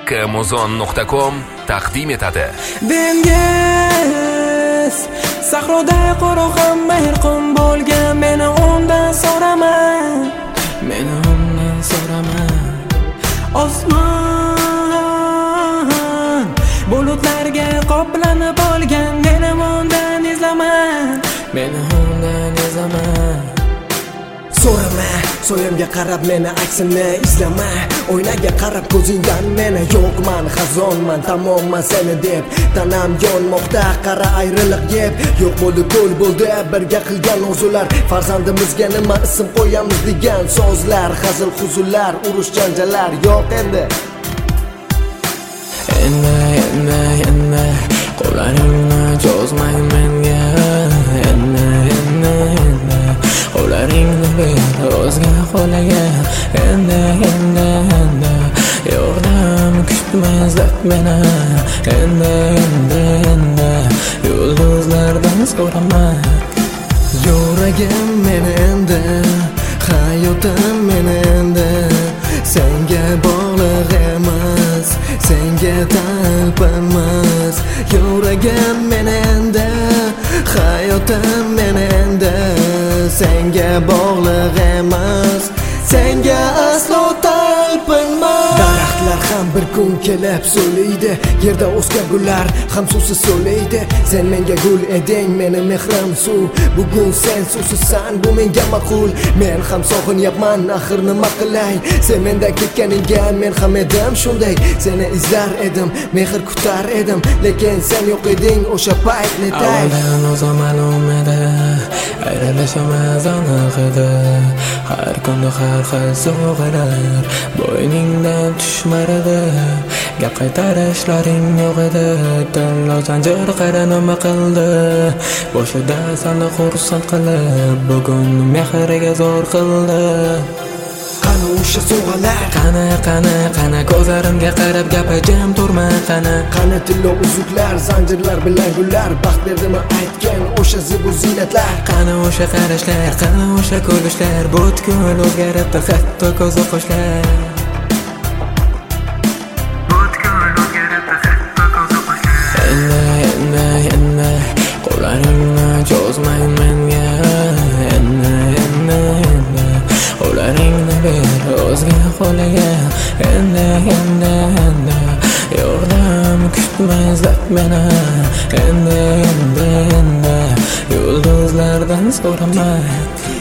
akmuzon.com taqdim etadi. Dengiz sahroda quruq ham mehrqum bo'lgan, meni undan so'raman, meni undan so'raman. Osmon bulutlarga qoplanib olgan, meni undan izlaman, meni undan izlaman. So'rama, so'yimga qarab meni aksimni izlama, oynaga qarab ko'zingdan meni yo'qman, xazonman, tamomman seni deb tanam yonmoqda, qara ayriliq yeb yo'q bo'ldi, ko'l bo'ldi birga qilgan orzular, farzandimizga nima ism qo'yamiz degan so'zlar, hazil huzullar, urush janjallar yo'q endi. Endi qo'llaringni cho'zmang menga, endi qo'llaringni ber o'zga qo'liga, endi yordam kutma izlab meni, endi yulduzlardan so'raman. Yuragim meni endi, hayotim meni endi, senga bog'liq emas, senga talpinmas. Yuragim meni endi, hayotim meni endi, senga bog'liq emas, senga aslo talpinmas. Daraxtlar ham bir kun kelib so'laydi, yerda o'sgan gullar ham suvsiz so'laydi. Sen menga gul eding, meni mehrim suv, bugun sen suvsizsan, bu menga ma'qul. Men ham sog'inyapman, axir nima qilay? Sen mendan ketganingga men ham edim shunday, seni izlar edim, mehr kutar edim, lekin sen yo'q eding o'sha payt netay. Avvaldan o'zim ma'lum edi, ayrilishimiz aniq edi. Har kunda har xil sovg'alar bo'yningdan tushmar edi, gap qaytarishlaring yo'q edi. Tillo zanjir qara nima qildi, boshida seni xursand qilib, bugun mehriga zo'r qildi. Qani o'sha sovg'alar, qani ko'zlarimga qarab gapirjam turma, qani tillo uzuklar, zanjirlar bilan gullar, baxt berdimi aytgan o'sha zibu ziynatlar. Qani o'sha qarashlar, qani o'sha kulishlar, butkul o'zgaribdi hatto ko'zi qo'shlar. Endi qo'llaringni cho'zmang menga, endi qo'llaringni ber o'zga qo'liga, endi yordam kutma izlab meni, endi yulduzlardan so'raman.